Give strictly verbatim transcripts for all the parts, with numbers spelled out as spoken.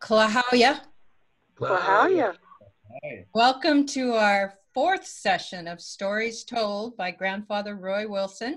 Klahowya. Klahowya. Welcome to our fourth session of Stories Told by Grandfather Roy Wilson.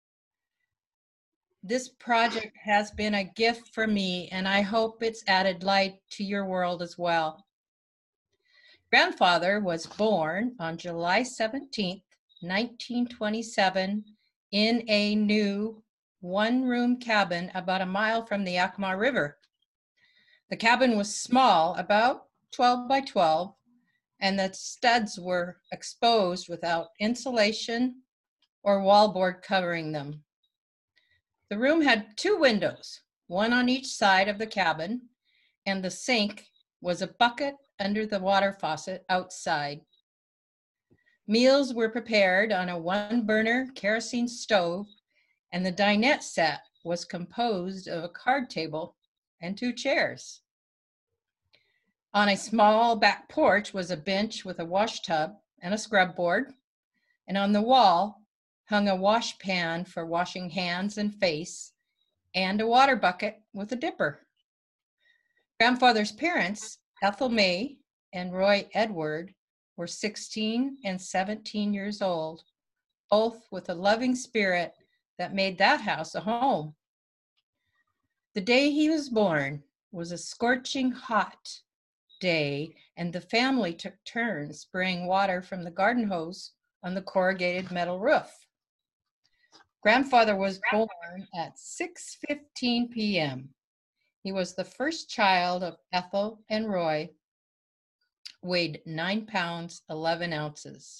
This project has been a gift for me, and I hope it's added light to your world as well. Grandfather was born on July seventeenth, nineteen twenty-seven, in a new one-room cabin about a mile from the Yakima River. The cabin was small, about twelve by twelve, and the studs were exposed without insulation or wallboard covering them. The room had two windows, one on each side of the cabin, and the sink was a bucket under the water faucet outside. Meals were prepared on a one-burner kerosene stove, and the dinette set was composed of a card table and two chairs. On a small back porch was a bench with a wash tub and a scrub board, and on the wall hung a wash pan for washing hands and face, and a water bucket with a dipper. Grandfather's parents, Ethel May and Roy Edward, were sixteen and seventeen years old, both with a loving spirit that made that house a home. The day he was born was a scorching hot day, and the family took turns spraying water from the garden hose on the corrugated metal roof. Grandfather was born at six fifteen p m He was the first child of Ethel and Roy, weighed nine pounds, eleven ounces.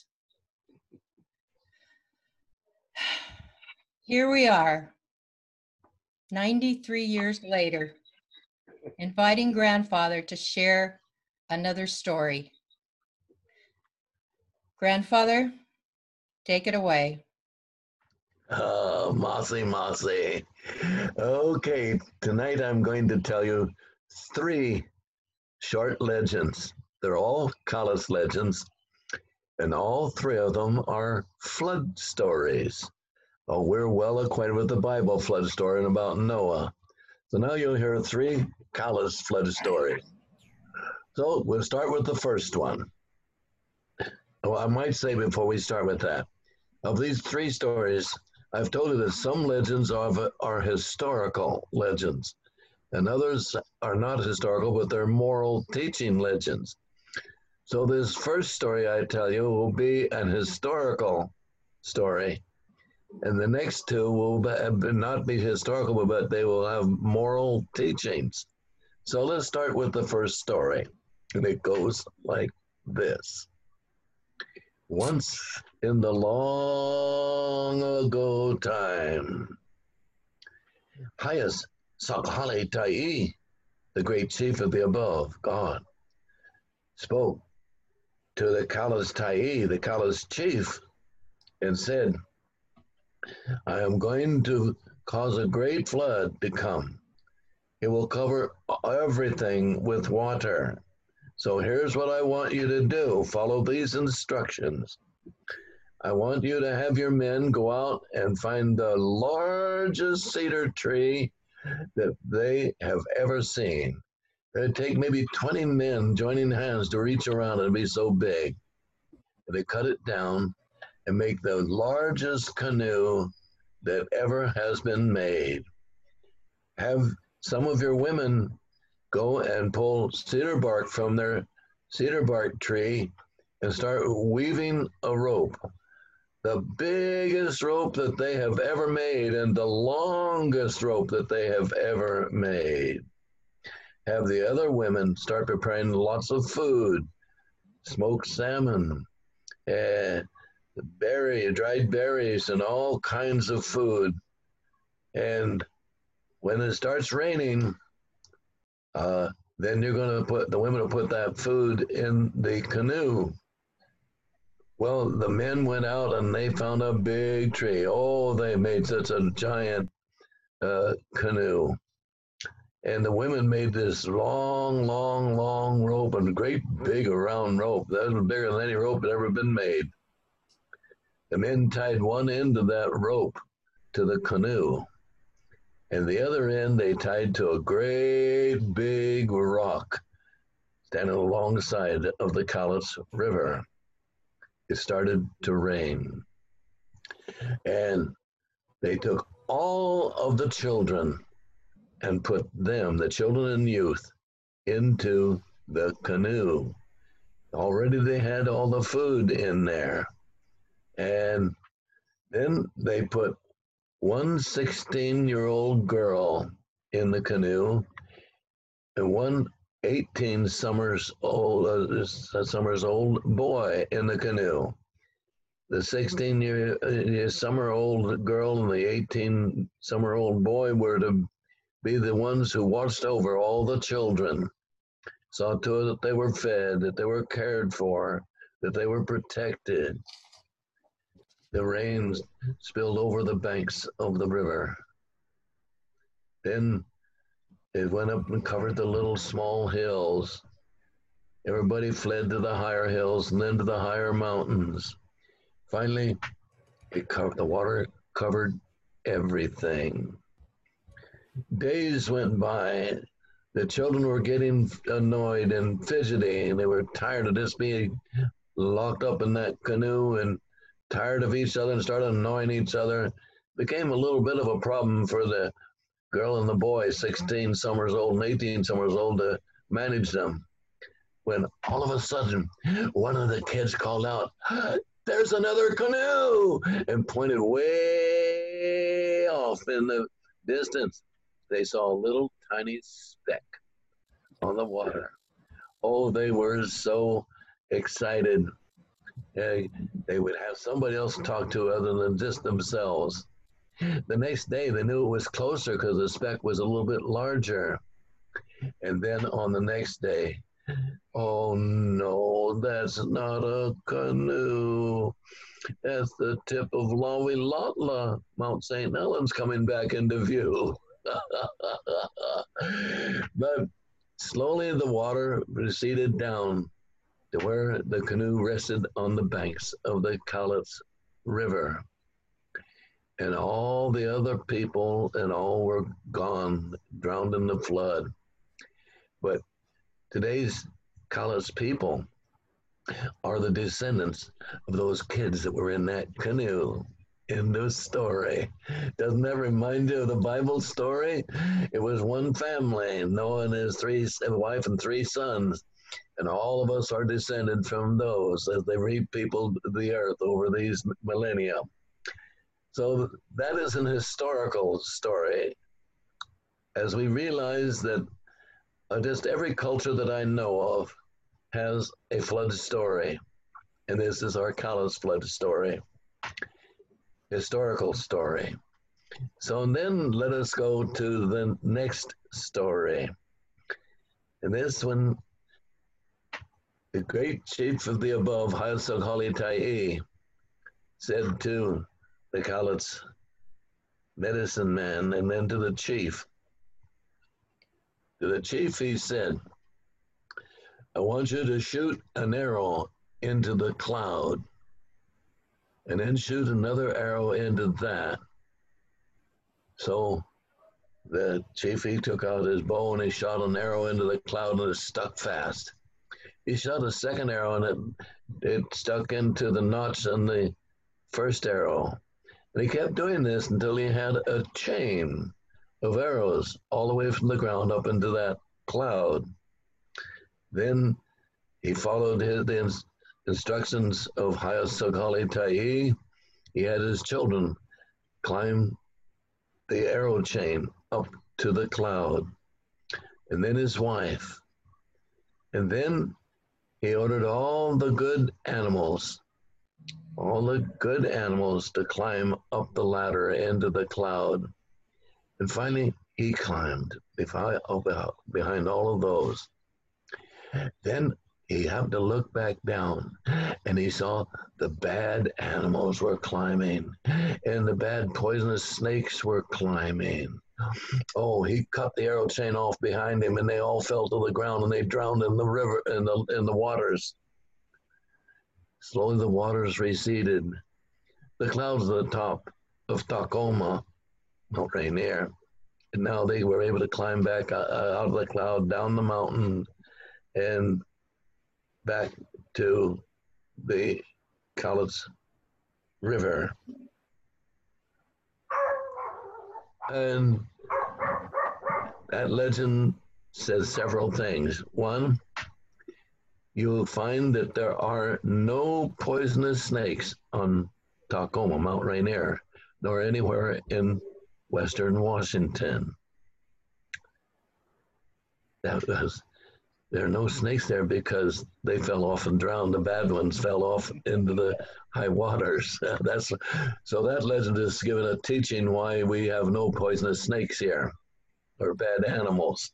Here we are, ninety-three years later, inviting Grandfather to share another story. Grandfather, take it away. Oh, Mossy, Mossy. Okay, tonight I'm going to tell you three short legends. They're all Kalas legends, and all three of them are flood stories. Oh, we're well acquainted with the Bible flood story and about Noah. So now you'll hear three Kalas flood stories. So we'll start with the first one. Oh, I might say before we start with that, of these three stories, I've told you that some legends are, are historical legends, and others are not historical, but they're moral teaching legends. So this first story I tell you will be an historical story, and the next two will be, not be historical, but they will have moral teachings. So let's start with the first story, and it goes like this. Once in the long ago time, Hias Sakhale Tai, the great chief of the above, God, spoke to the Kalas Tai, the Kalas chief, and said, I am going to cause a great flood to come. It will cover everything with water. So here's what I want you to do. Follow these instructions. I want you to have your men go out and find the largest cedar tree that they have ever seen. It'd take maybe twenty men joining hands to reach around. It'd be so big. And they cut it down and make the largest canoe that ever has been made. Have some of your women go and pull cedar bark from their cedar bark tree and start weaving a rope, the biggest rope that they have ever made and the longest rope that they have ever made. Have the other women start preparing lots of food, smoked salmon, uh, berry, dried berries, and all kinds of food. And when it starts raining, Uh, then you're going to put, the women will put that food in the canoe. Well, the men went out and they found a big tree. Oh, they made such a giant uh, canoe. And the women made this long, long, long rope, and a great big round rope. That was bigger than any rope that ever been made. The men tied one end of that rope to the canoe. and the other end they tied to a great big rock standing alongside of the Cowlitz River. It started to rain, and they took all of the children and put them, the children and youth, into the canoe. Already they had all the food in there. And then they put one sixteen-year-old girl in the canoe and one eighteen summers old, uh, summers old boy in the canoe. The sixteen year uh, summer old girl and the eighteen summer old boy were to be the ones who watched over all the children, saw to it that they were fed, that they were cared for, that they were protected. The rains spilled over the banks of the river. Then it went up and covered the little small hills. Everybody fled to the higher hills and then to the higher mountains. Finally, it covered, the water covered everything. Days went by. The children were getting annoyed and fidgety, and they were tired of just being locked up in that canoe and tired of each other and started annoying each other. It became a little bit of a problem for the girl and the boy, sixteen summers old and eighteen summers old, to manage them. When all of a sudden, one of the kids called out, "There's another canoe!" and pointed way off in the distance. They saw a little tiny speck on the water. Oh, they were so excited. They, they would have somebody else to talk to other than just themselves. The next day, they knew it was closer because the speck was a little bit larger. And then on the next day, oh no, that's not a canoe. That's the tip of Lawilotla. Mount Saint Helens coming back into view. But slowly the water receded down to where the canoe rested on the banks of the Cowlitz River. And all the other people and all were gone, drowned in the flood. But today's Cowlitz people are the descendants of those kids that were in that canoe in this story. Doesn't that remind you of the Bible story? It was one family, Noah and his three, wife and three sons, and all of us are descended from those as they repeopled the earth over these millennia. So that is an historical story. As we realize that uh, just every culture that I know of has a flood story, and this is our Cowlitz flood story. Historical story. So then let us go to the next story. And this one, the great chief of the above, Hayasoghalita'i, said to the Cowlitz medicine man and then to the chief. To the chief he said, I want you to shoot an arrow into the cloud and then shoot another arrow into that. So the chief, he took out his bow and he shot an arrow into the cloud and it stuck fast. He shot a second arrow and it, it stuck into the notch on the first arrow. And he kept doing this until he had a chain of arrows all the way from the ground up into that cloud. Then he followed his, the instructions of Hayasoghalita'i. He had his children climb the arrow chain up to the cloud, and then his wife. And then he ordered all the good animals, all the good animals to climb up the ladder into the cloud. And finally, he climbed behind all of those. Then he happened to look back down and he saw the bad animals were climbing and the bad poisonous snakes were climbing. Oh, he cut the arrow chain off behind him and they all fell to the ground and they drowned in the river, in the, in the waters. Slowly the waters receded. The clouds at the top of Tacoma, Mount Rainier, and now they were able to climb back uh, out of the cloud, down the mountain, and back to the Cowlitz River. And that legend says several things. One, you'll find that there are no poisonous snakes on Tacoma, Mount Rainier, nor anywhere in Western Washington. That was, there are no snakes there because they fell off and drowned. The bad ones fell off into the high waters. That's so that legend is given a teaching why we have no poisonous snakes here or bad animals.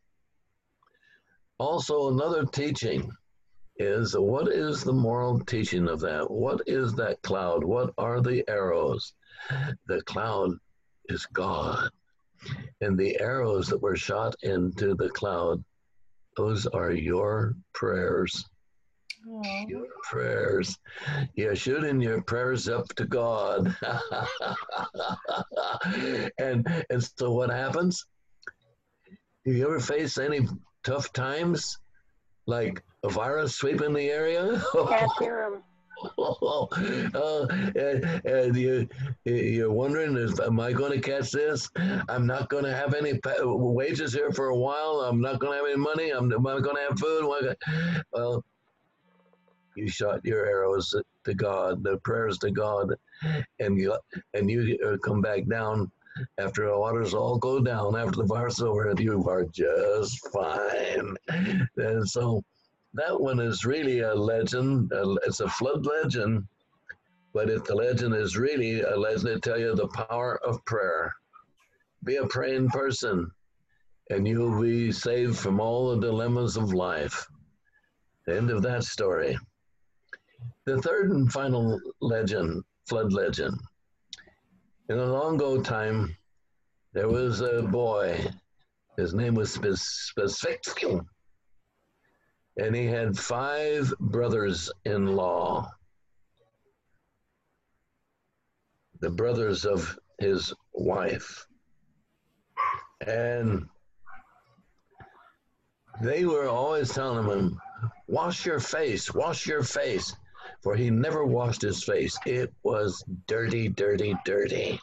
Also, another teaching is, what is the moral teaching of that? What is that cloud? What are the arrows? The cloud is God. And the arrows that were shot into the cloud, those are your prayers. Aww. Your prayers. You're shooting your prayers up to God. and, and so what happens? Do you ever face any tough times? Like a virus sweeping the area? Can't hear him. Oh, uh, and, and you, you're wondering, is, am I going to catch this? I'm not going to have any wages here for a while. I'm not going to have any money. I'm, am I going to have food? Well, you shot your arrows to God, the prayers to God, and you and you come back down after the waters all go down, after the virus is over, and you are just fine. And so that one is really a legend. It's a flood legend, but if the legend is really a legend to tell you the power of prayer. Be a praying person, and you'll be saved from all the dilemmas of life. The end of that story. The third and final legend, flood legend. In a long ago time, there was a boy. His name was Spesfixkill. And he had five brothers-in-law, the brothers of his wife. And they were always telling him, wash your face, wash your face. For he never washed his face. It was dirty, dirty, dirty.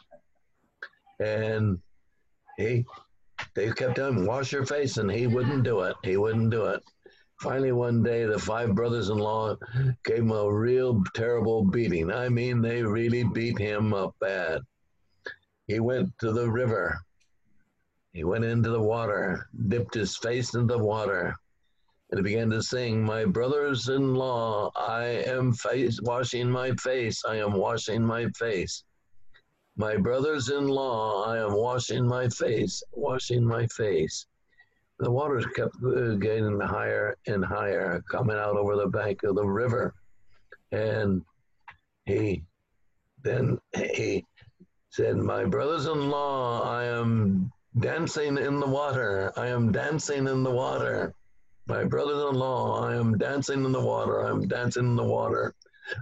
And he, they kept telling him, wash your face, and he wouldn't do it. He wouldn't do it. Finally, one day, the five brothers-in-law gave him a real terrible beating. I mean, they really beat him up bad. He went to the river. He went into the water, dipped his face in the water, and he began to sing, my brothers-in-law, I am face, washing my face. I am washing my face. My brothers-in-law, I am washing my face, washing my face. The waters kept getting higher and higher, coming out over the bank of the river. And he then he said, my brothers-in-law, I am dancing in the water. I am dancing in the water. My brothers-in-law, I am dancing in the water. I am dancing in the water.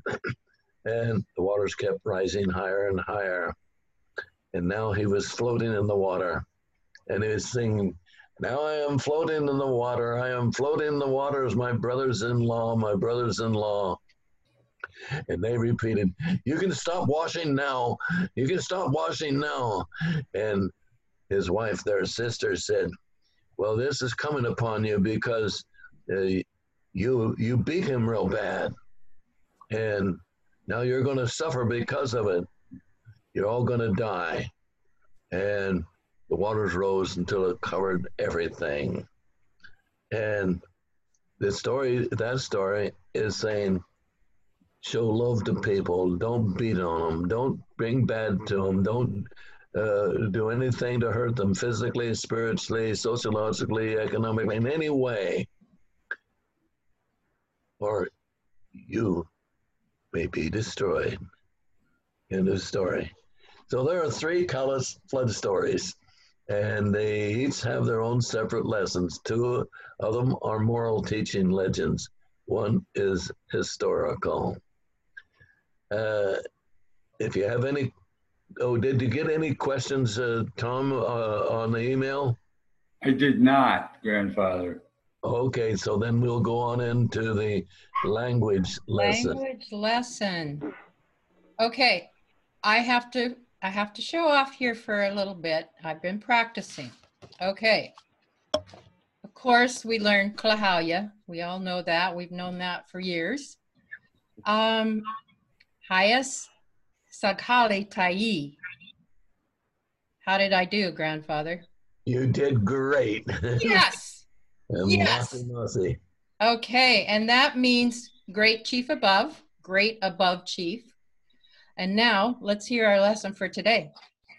And the waters kept rising higher and higher. And now he was floating in the water. And he was singing, now I am floating in the water. I am floating in the waters, my brothers-in-law, my brothers-in-law. And they repeated, you can stop washing now. You can stop washing now. And his wife, their sister, said, well, this is coming upon you because uh, you you beat him real bad. And now you're going to suffer because of it. You're all going to die. And the waters rose until it covered everything. And the story, that story is saying, show love to people. Don't beat on them. Don't bring bad to them. Don't uh, do anything to hurt them physically, spiritually, sociologically, economically, in any way. Or you may be destroyed. In the story. So there are three Cowlitz flood stories, and they each have their own separate lessons. Two of them are moral teaching legends. One is historical. Uh, if you have any oh, did you get any questions, uh, Tom, uh, on the email? I did not, grandfather. Okay, so then we'll go on into the language lesson. Language lesson. Okay, I have to, I have to show off here for a little bit. I've been practicing. Okay. Of course, we learned Klahalia. We all know that. We've known that for years. Um, Hayas Saghali Tai. How did I do, grandfather? You did great. Yes. And Yes. Masi Masi. Okay, and that means great chief above, great above chief. And now let's hear our lesson for today.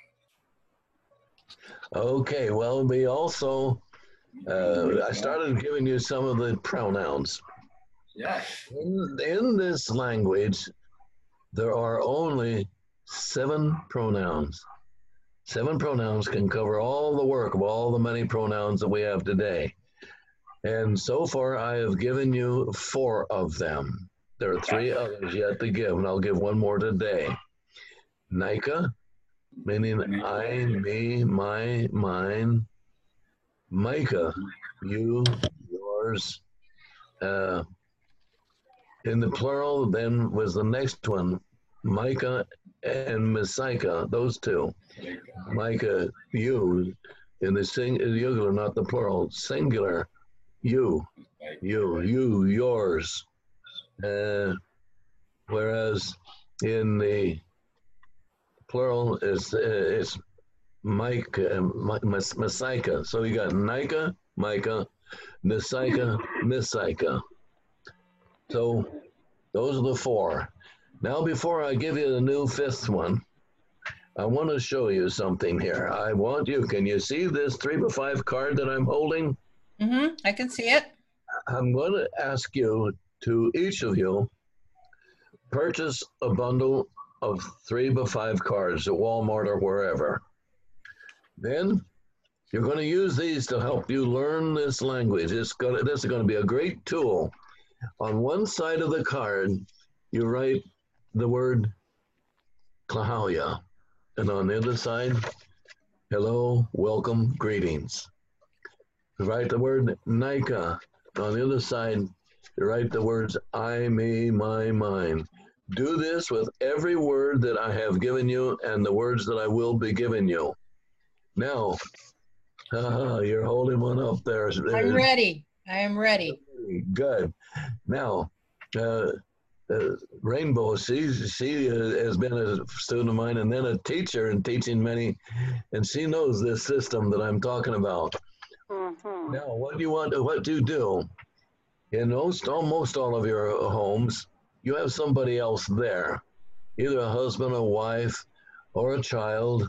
Okay, well, we also, uh, I started giving you some of the pronouns. Yes. In, in this language, there are only seven pronouns. Seven pronouns can cover all the work of all the many pronouns that we have today. And so far, I have given you four of them. There are three others yet to give, and I'll give one more today. Nika, meaning I, me, my, mine. Micah, you, yours. Uh, in the plural, then was the next one, Micah and Messiah, those two. Micah, you, in the singular, not the plural, singular, you, you, you, yours. Uh, whereas in the plural, it's, uh, it's Mike, uh, Messiah. So you got Nika, Micah, Messiah, Messiah. So those are the four. Now, before I give you the new fifth one, I want to show you something here. I want you, can you see this three by five card that I'm holding? Mm-hmm, I can see it. I'm going to ask you to, each of you, purchase a bundle of three by five cards at Walmart or wherever. Then you're going to use these to help you learn this language. It's going to, this is going to be a great tool. On one side of the card, you write the word Klahalia, and on the other side, hello, welcome, greetings. You write the word Nika. On the other side, you write the words I, me, my, mine. Do this with every word that I have given you and the words that I will be giving you. Now, uh, you're holding one up there. I'm ready. I am ready. Good. Now, uh, uh, Rainbow, she, she uh, has been a student of mine and then a teacher and teaching many, and she knows this system that I'm talking about. Mm-hmm. Now, what you want, what you do, in most, almost all of your homes, you have somebody else there, either a husband, a wife, or a child,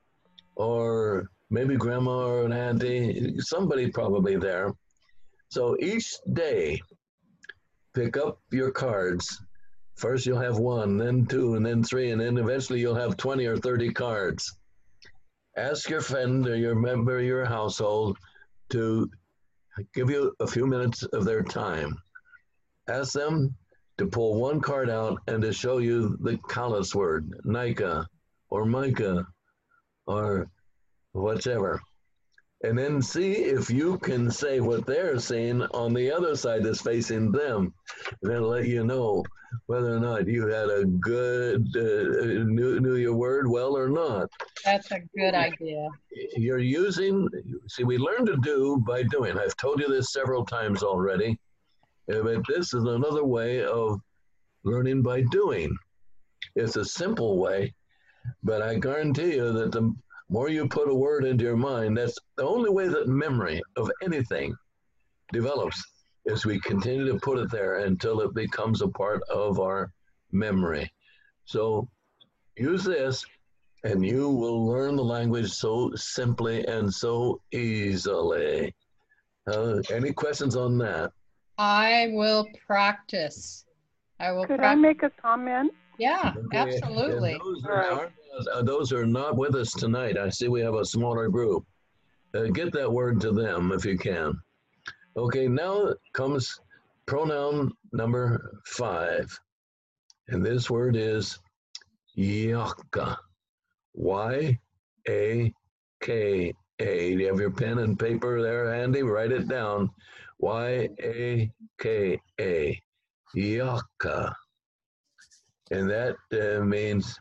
or maybe grandma or an auntie, somebody probably there. So each day, pick up your cards. First you'll have one, then two, and then three, and then eventually you'll have twenty or thirty cards. Ask your friend or your member of your household to give you a few minutes of their time. Ask them to pull one card out and to show you the Kalas word, Nika, or Micah, or whatever. And then see if you can say what they're saying on the other side that's facing them. And that'll let you know whether or not you had a good, uh, knew, knew your word well or not. That's a good idea. You're using, see, we learn to do by doing. I've told you this several times already, but this is another way of learning by doing. It's a simple way, but I guarantee you that the more you put a word into your mind, that's the only way that memory of anything develops, is we continue to put it there until it becomes a part of our memory. So use this and you will learn the language so simply and so easily. Uh, any questions on that? I will practice. I will Could practice. I make a comment? Yeah, Okay. absolutely. And those, All right. are, uh, those are not with us tonight. I see we have a smaller group. Uh, get that word to them if you can. Okay, now comes pronoun number five. And this word is yaka. Y A K A. Do you have your pen and paper there handy? Write it down. Y A K A. Yaka. And that uh, means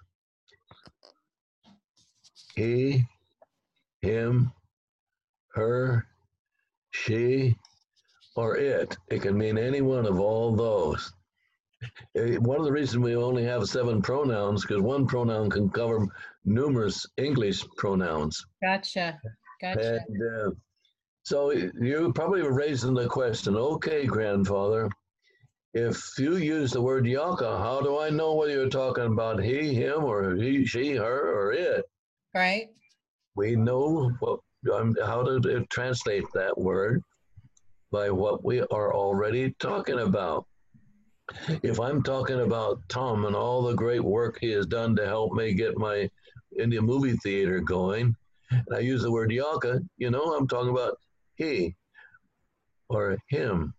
he, him, her, she, or it. It can mean any one of all those. Uh, One of the reasons we only have seven pronouns because one pronoun can cover numerous English pronouns. Gotcha. Gotcha. And uh, so you probably were raising the question, okay, grandfather, if you use the word yaka, how do I know whether you're talking about he, him, or he, she, her, or it? Right. We know what, um, how to translate that word by what we are already talking about. If I'm talking about Tom and all the great work he has done to help me get my Indian movie theater going, and I use the word yaka, you know, I'm talking about he or him.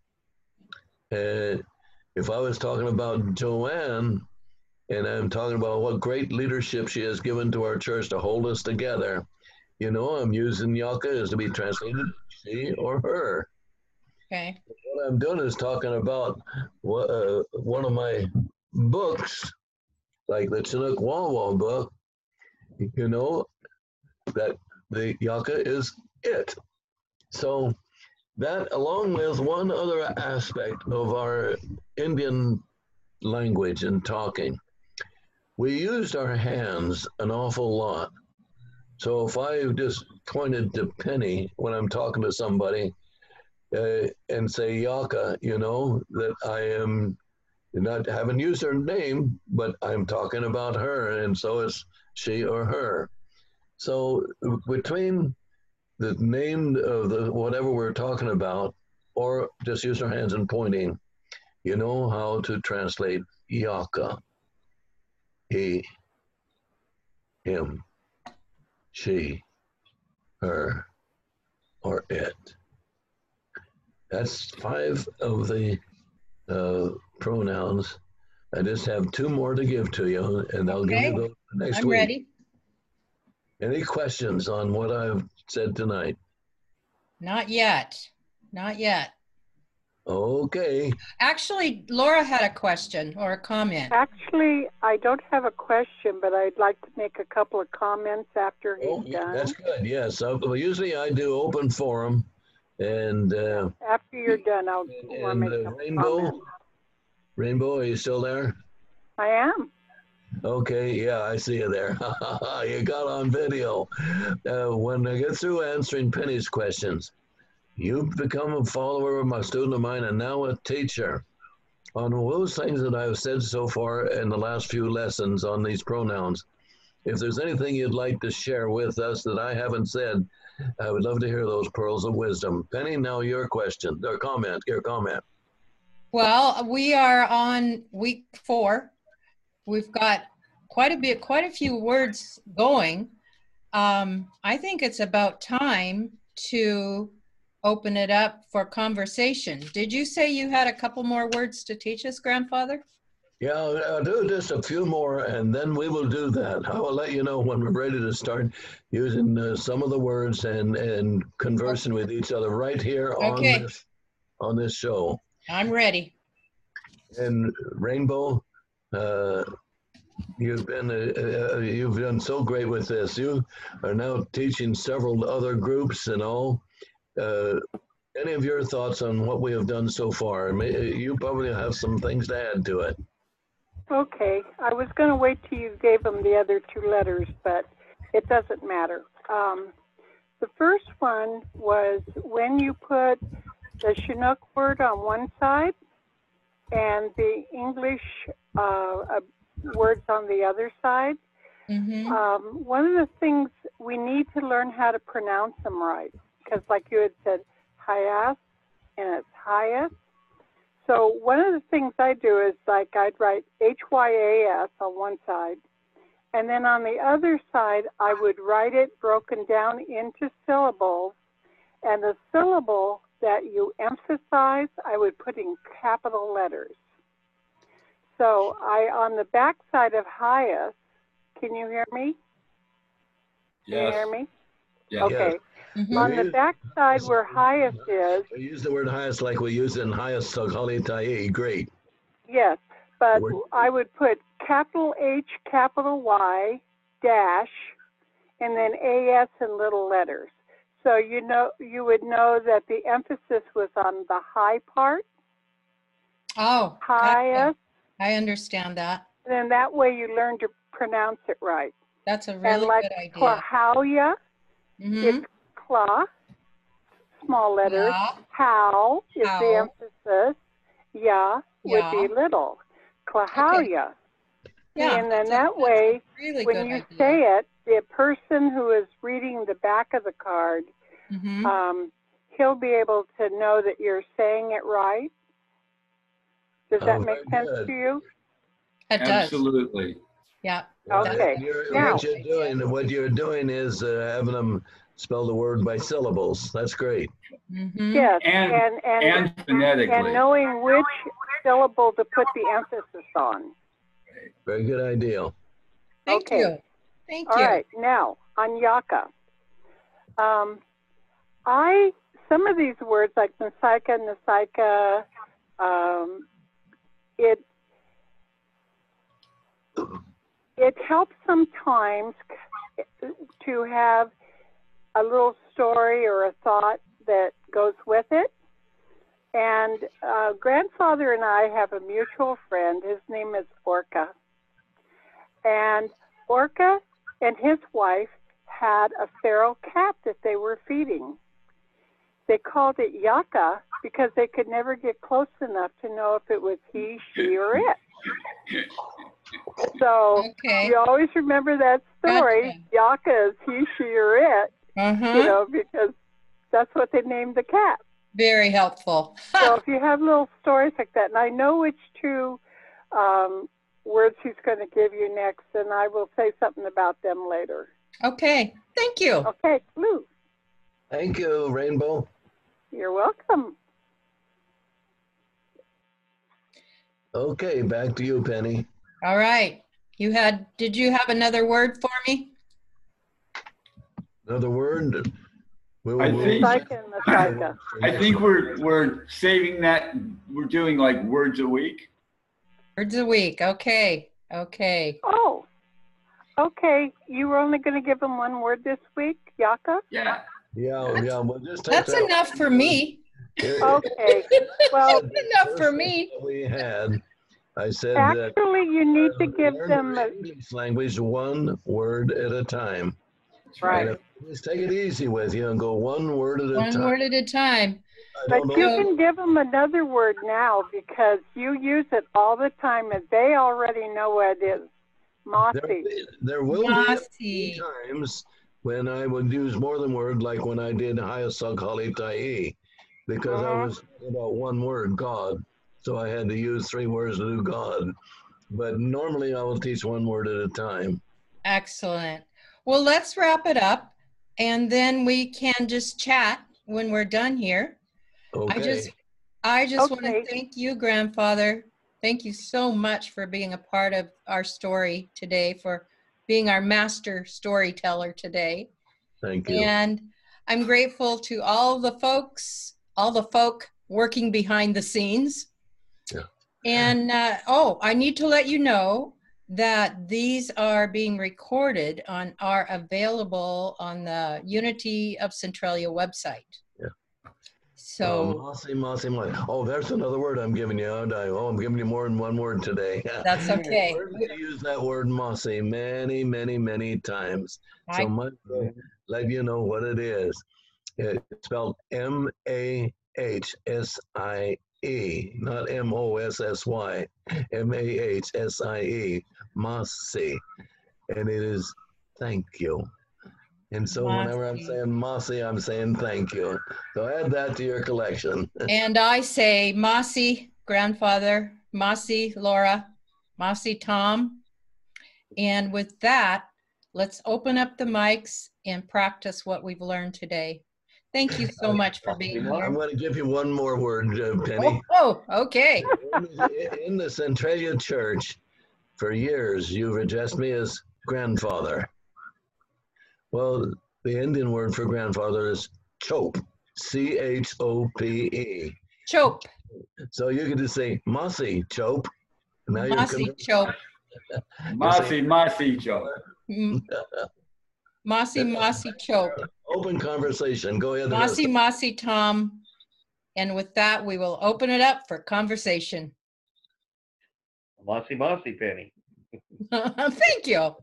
And if I was talking about Joanne, and I'm talking about what great leadership she has given to our church to hold us together, you know, I'm using yaka as to be translated she or her. Okay. What I'm doing is talking about uh, one of my books, like the Chinook Wawa book, you know, that the yaka is it. So that, along with one other aspect of our Indian language and talking, we used our hands an awful lot. So if I just pointed to Penny when I'm talking to somebody uh, and say yaka, you know, that I am not haven't used her name, but I'm talking about her, and so it's she or her. So between the name of the whatever we're talking about, or just use our hands and pointing, you know how to translate yaka. He, him, she, her, or it. That's five of the uh, pronouns. I just have two more to give to you, and I'll give you Okay. those next I'm week. ready. Any questions on what I've said tonight? Not yet. Not yet. Okay. Actually, Laura had a question or a comment. Actually, I don't have a question, but I'd like to make a couple of comments after he's Oh, done. that's good. Yes. Uh, well, usually I do open forum, and uh, After you're done, I'll want and to make uh, some Rainbow. comments. Rainbow, are you still there? I am. Okay, yeah, I see you there. You got on video. Uh, when I get through answering Penny's questions, you've become a follower of my student of mine and now a teacher. On those things that I've said so far in the last few lessons on these pronouns, if there's anything you'd like to share with us that I haven't said, I would love to hear those pearls of wisdom. Penny, now your question, or comment, your comment. Well, we are on week four. We've got quite a bit, quite a few words going. Um, I think it's about time to open it up for conversation. Did you say you had a couple more words to teach us, Grandfather? Yeah, I'll do just a few more, and then we will do that. I will let you know when we're ready to start using uh, some of the words and and conversing with each other right here on Okay. this on this show. I'm ready. And Rainbow, uh, you've been uh, uh, you've done so great with this. You are now teaching several other groups and all. Uh, any of your thoughts on what we have done so far? May, you probably have some things to add to it. Okay. I was going to wait till you gave them the other two letters, but it doesn't matter. Um, the first one was when you put the Chinook word on one side and the English uh, uh, words on the other side. Mm-hmm. Um, one of the things we need to learn how to pronounce them right, because like you had said, Hyas, and it's Hyas. So one of the things I do is like I'd write H Y A S on one side, and then on the other side I would write it broken down into syllables, and the syllable that you emphasize I would put in capital letters. So I, on the back side of Hyas, can you hear me? Can you Yes. hear me? Yeah. Okay. Mhm. On the back side where highest is, We use the word highest like we use it in highest Sagali Tai. Great. yes, but Word- I would put capital H, capital Y, dash, and then A S in little letters. So you know, you would know that the emphasis was on the high part, Oh, gotcha. highest, I understand that. and then that way you learn to pronounce it right. That's a And really like good idea. Klahowya, Mhm. it's Kla, small letters. Yeah. How is How. the emphasis. Ya would Yeah. be little. Klahowya. Yeah. And then that's a- that that's a way, really when good you idea. say it, the person who is reading the back of the card, Mhm. um, he'll be able to know that you're saying it right. Does that Oh, make very sense good. to you? It does. Absolutely. Yeah. Well, Okay. and you're- Now- what you're doing, what you're doing is uh, having them spell the word by syllables. That's great. Mhm. Yes, And- and, and, And phonetically. and knowing which syllable to put the emphasis on. Very good idea. Thank Okay. you. Thank All you. right, now on Yaka. Um, I some of these words like Nasaika, Nasaika, um, it it helps sometimes to have a little story or a thought that goes with it. And uh, grandfather and I have a mutual friend. His name is Orca. And Orca and his wife had a feral cat that they were feeding. They called it Yaka because they could never get close enough to know if it was he, she, or it. So Okay. you always remember that story. Yaka is he, she, or it, Uh-huh. you know, because that's what they named the cat. Very helpful. So if you have little stories like that, and I know which two um, words he's going to give you next, and I will say something about them later. Okay. Thank you. Okay, Lou, Thank you, Rainbow. you're welcome. Okay, back to you, Penny. All right. You had, did you have another word for me? Another word? We I will- think- Nasaika and Nasaika. I think we're we're saving that. We're doing like words a week. Words a week. Okay. Okay. Oh, okay. You were only going to give him one word this week, Yaka? Yeah. Yeah, yeah, we'll just take That's that enough for me. Here- Okay. Well, That's enough for first me. that we had, I said that actually, you need to give learn them, the a, English language one word at a time. right. And if- just take it easy with you and go one word at a One time. word at a time. I But don't you know. can give them another word now because you use it all the time and they already know what it is. There, Mossy. there will be a Mossy. few times when I would use more than word, like when I did Hayasag Hali Tai, because I Mhm. was talking about one word, God. So I had to use three words to do God. But normally I will teach one word at a time. Excellent. Well, let's wrap it up and then we can just chat when we're done here. Okay. I just, I just want Okay. to thank you, grandfather. Thank you so much for being a part of our story today, for being our master storyteller today. Thank you. And I'm grateful to all the folks, all the folk working behind the scenes. Yeah. And, uh, oh, I need to let you know that these are being recorded on, are available on the Unity of Centralia website. Yeah. So Mossy, mossy, mossy. Oh, there's another word I'm giving you. aren't I? Oh, I'm giving you more than one word today. that's okay. We're going to use that word mossy many, many, many times. So I- much to let you know what it is. It's spelled M A H S I E, not M O S S Y. M A H S I E, mossy. And it is thank you. And so whenever I'm Mossy. saying mossy, I'm saying thank you. So add that to your collection. And I say Mossy, grandfather, Mossy, Laura, Mossy, Tom. And with that, let's open up the mics and practice what we've learned today. Thank you so much for being You know, I'm here. going to give you one more word, uh, Penny. Oh, oh, okay. In, in the Centralia Church, for years, you've addressed me as grandfather. Well, the Indian word for grandfather is chope, C H O P E. Chope. So you can just say Mossy Chope. Now you're Mossy con- chope. Mossy, mossy Joe. M- Mossy, mossy chope. open conversation. Go ahead. the rest Mossy, of- mossy Tom. And with that, we will open it up for conversation. Mossy, mossy, Penny. Thank you.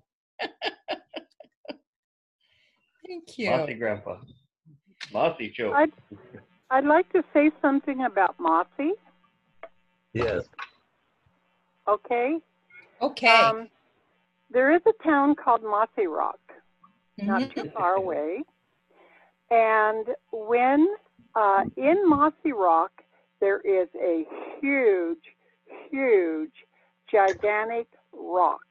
Thank you. Mossy grandpa. Mossy choke. I'd, I'd like to say something about Mossy, Yes. okay? Okay. Um, there is a town called Mossy Rock, not Mhm. too far away. And when uh, in Mossy Rock, there is a huge, huge, gigantic rock.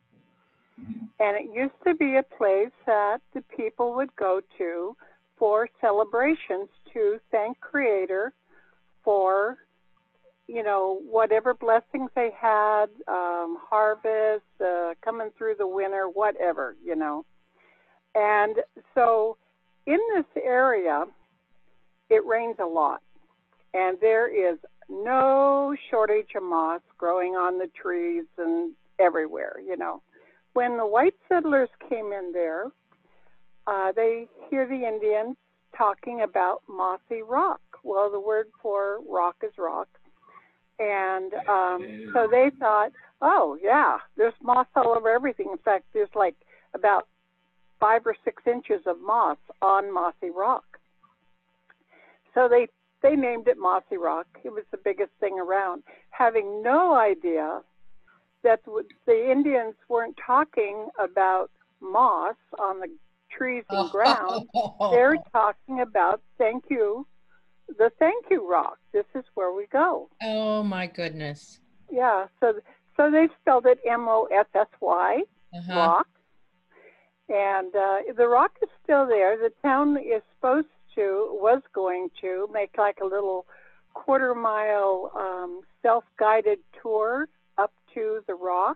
And it used to be a place that the people would go to for celebrations to thank Creator for, you know, whatever blessings they had, um, harvest, uh, coming through the winter, whatever, you know. And so in this area, it rains a lot. And there is no shortage of moss growing on the trees and everywhere, you know. When the white settlers came in there, uh, they hear the Indians talking about Mossy Rock. Well, the word for rock is rock. And um, so they thought, oh, yeah, there's moss all over everything. In fact, there's like about five or six inches of moss on Mossy Rock. So they, they named it Mossy Rock. It was the biggest thing around, having no idea that the Indians weren't talking about moss on the trees and ground. They're talking about thank you, the thank you rock. This is where we go. Oh my goodness. Yeah, so so they spelled it M O S S Y, Uh-huh. rock. And uh, the rock is still there. The town is supposed to, was going to make like a little quarter mile um, self-guided tour up to the rock.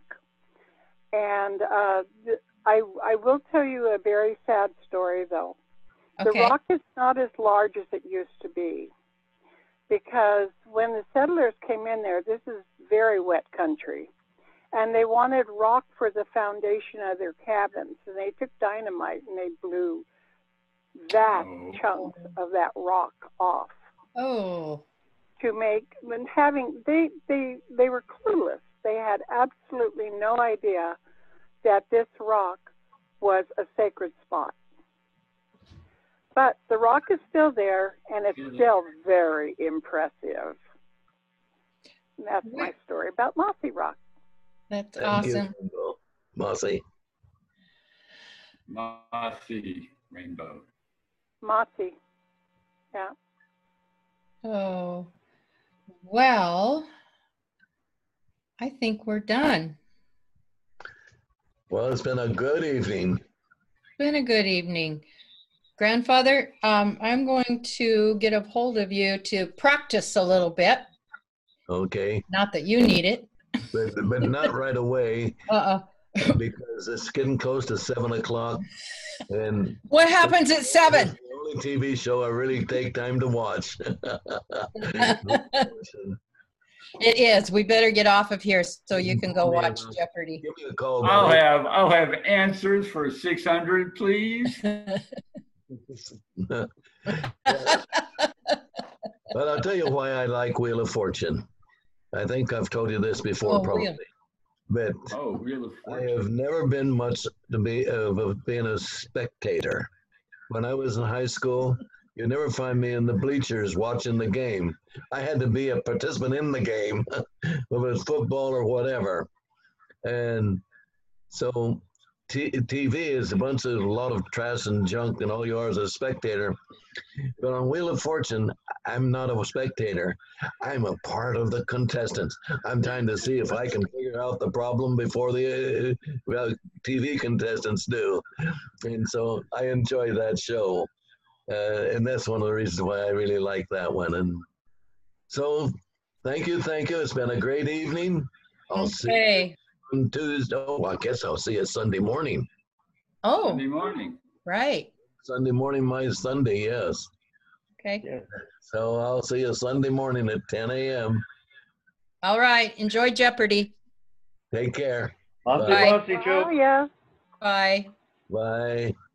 And uh, th- I, I will tell you a very sad story, though. The Okay. rock is not as large as it used to be, because when the settlers came in there, this is very wet country, and they wanted rock for the foundation of their cabins, and they took dynamite and they blew vast Oh. chunks of that rock off Oh. to make, when having, they, they, they were clueless. They had absolutely no idea that this rock was a sacred spot. But the rock is still there, and it's still very impressive. And that's my story about Mossy Rock. That's Thank awesome. you, Mossy. Mossy rainbow. Mossy. Yeah. Oh, well, I think we're done. Well, it's been a good evening. Been a good evening. Grandfather, um, I'm going to get a hold of you to practice a little bit. Okay. Not that you need it. But, but not right away, Uh-uh. because it's getting close to seven o'clock. And What happens at seven? it's the only T V show I really take time to watch. It is. We better get off of here so you can go watch Jeopardy. Give me a call. I'll buddy. have, I'll have answers for six hundred, please. But I'll tell you why I like Wheel of Fortune. I think I've told you this before, Oh, probably. really? But Oh, Wheel of I Fortune. have never been much to be of of being a spectator. When I was in high school, you never find me in the bleachers watching the game. I had to be a participant in the game, whether it's football or whatever. And so T- TV is a bunch of a lot of trash and junk, and all you are is a spectator. But on Wheel of Fortune, I'm not a spectator. I'm a part of the contestants. I'm trying to see if I can figure out the problem before the uh, well, T V contestants do. And so I enjoy that show. Uh, and that's one of the reasons why I really like that one. And so thank you, thank you. It's been a great evening. I'll see Okay. you on Tuesday. Oh, I guess I'll see you Sunday morning. Oh, Sunday morning. Right. Sunday morning, my Sunday, yes. Okay. Yeah. So I'll see you Sunday morning at ten a.m. All right. Enjoy Jeopardy. Take care. Monty, Bye. Monty, Joe. Oh, yeah. Bye. Bye.